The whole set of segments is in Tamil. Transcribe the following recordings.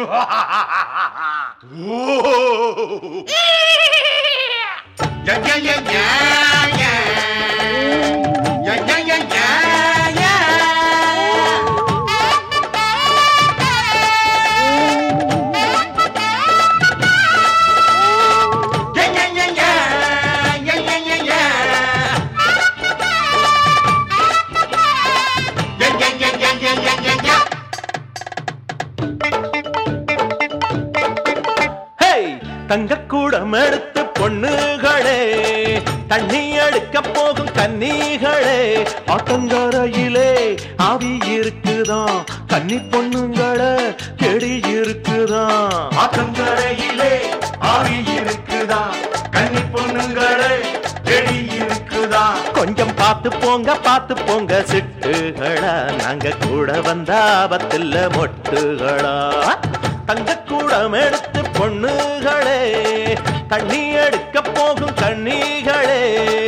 தங்கக்கூடம் எடுத்து பொண்ணுகளே, தண்ணி எடுக்க போகும் கன்னிகளே, ஆத்தங்கரையிலே ஆவி இருக்குதான், கன்னி பொண்ணுங்களே செடி இருக்குதான். ஆத்தங்கரையிலே ஆவி இருக்குதான், கன்னி பொண்ணுங்களே செடி இருக்குதான். கொஞ்சம் பார்த்து போங்க சிட்டுகளா, நாங்க கூட வந்த ஆபத்தில் மொட்டுகளா. தங்கக்கூடம் எடுத்து பொண்ணுகளே, தண்ணி எடுக்க போகும் கன்னிகளே.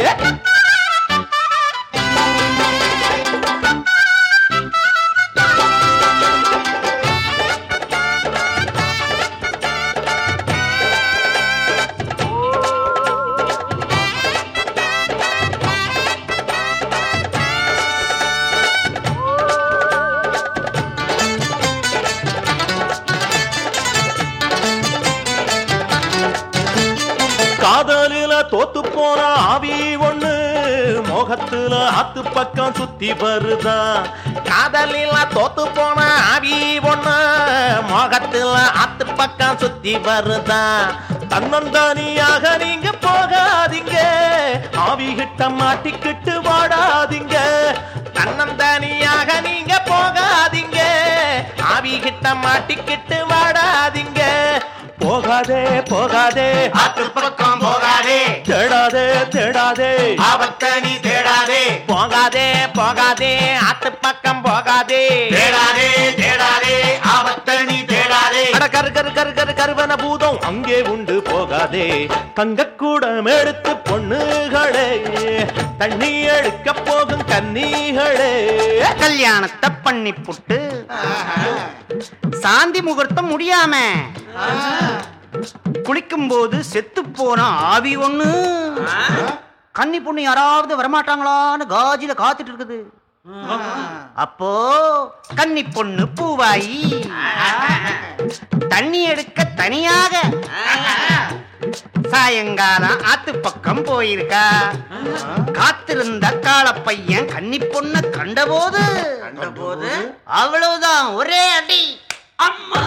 காதலில தோத்து போன ஆவி ஒண்ணு மோகத்துல ஆத்து பக்கம் சுத்தி வருதான். காதலில தோத்து போன ஆவி ஒண்ணு மோகத்துல ஆத்து பக்கம் சுத்தி வருதான். தன்னந்தனியாக நீங்க போகாதீங்க, ஆவி கிட்ட மாட்டிக்கிட்டு வாடாதீங்க. தன்னந்தனியாக நீங்க போகாதீங்க, ஆவி கிட்ட மாட்டிக்கிட்டு வாடாதீங்க. போகாதே ஆத்து பக்கம் போகாதே, தேடாதே ஆபத்தை நீ தேடாதே. போகாதே ஆத்து பக்கம் போகாதே, தேடாதே ஆபத்தை நீ தேடாதே. கருவன பூதம் அங்கே உண்டு, போகாதே. தங்கக்கூடம் எடுத்து பொண்ணுகளே, தண்ணி எடுக்க போகும் கன்னிகளே. கல்யாணத்தை பண்ணி புட்டு சாந்தி முகூர்த்தம் முடியாம குளிக்கும் போது செத்து போன ஆவி ஒண்ணு கன்னி பொண்ணு யாராவது வரமாட்டாங்களான்னு காஜில காத்துட்டு இருக்குது. அப்போ கன்னி பொண்ணு பூவாயி தண்ணி எடுக்க தனியாக சாயங்காலம் ஆத்து பக்கம் போயிருக்கா. காத்திருந்த கால பையன் கன்னி பொண்ண கண்டபோது அவ்வளவுதான், ஒரே அடி. அம்மா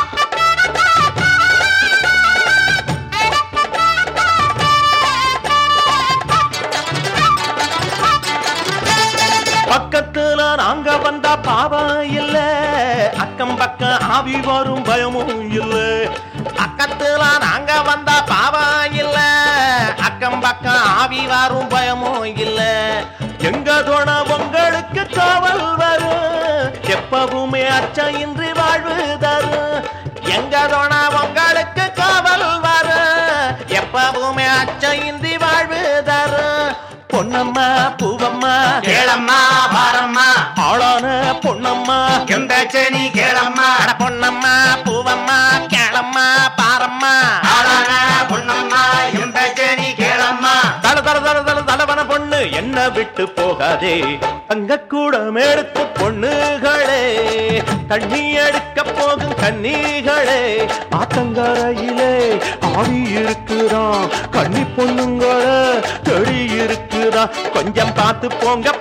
பக்கத்துல நாங்க வந்தா பாவம் இல்ல, அக்கம் பக்கம் ஆவி வரும் பயமும் இல்ல. பக்கத்துல நாங்க வந்தா பாவம் இல்ல, அக்கம் பக்கம் ஆவி வரும் பயமும் இல்ல. எங்க தோண உங்களுக்கு காவல் வரும், எப்பவுமே அச்சம் இன்றி வாழ்வு தரும். எங்க தோண உங்களுக்கு காவல் வரும், எப்பவுமே அச்சம் இன்றி வாழ்வு தரும். பொன்னம்மா பூவம்மா கேளம்மா பாரம்மா, ஆளான பொன்னம்மா எந்த செனி கேளம்மா. பொன்னம்மா பூவம்மா கேளம்மா பாரம்மா, ஆளான பொன்னம்மா எந்த செனி கேளம்மா. தலவன பொண்ணு என்ன விட்டு போகாதே. தங்கக்கூடம் எடுத்து பொண்ணுகளே, தண்ணி எடுக்க போகும் கன்னிகளே. ஆத்தங்கரையிலே ஆவி இருக்குதான், கன்னி பொண்ணுங்களே செடி இருக்குதான். கொஞ்சம் பார்த்து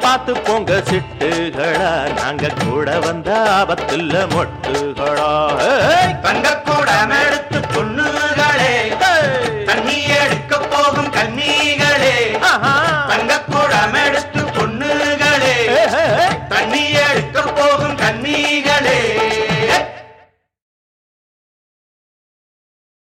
போங்க சிட்டுகளா, நாங்க கூட வந்த ஆபத்துல மொட்டுகளா.